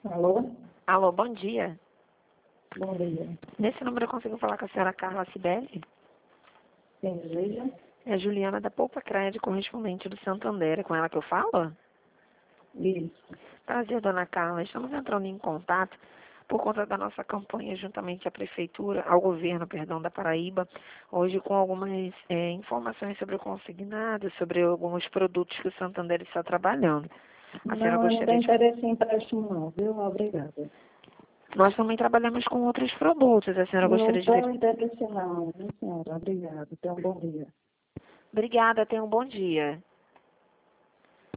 Alô? Alô, bom dia. Bom dia. Nesse número eu consigo falar com a senhora Carla Cibele? Quem deseja? É a Juliana da Poupa Crédito, correspondente do Santander. É com ela que eu falo? Isso. Prazer, dona Carla. Estamos entrando em contato por conta da nossa campanha juntamente à Prefeitura, ao Governo, perdão, da Paraíba, hoje com algumas informações sobre o consignado, sobre alguns produtos que o Santander está trabalhando. A senhora Não, eu não tenho gostaria de... interesse em empréstimo não, viu? Obrigada. Nós também trabalhamos com outros produtos. A senhora Não gostaria de ver... tenho interesse não, viu, senhora? Obrigada. Tenha um bom dia. Obrigada, tenha um bom dia.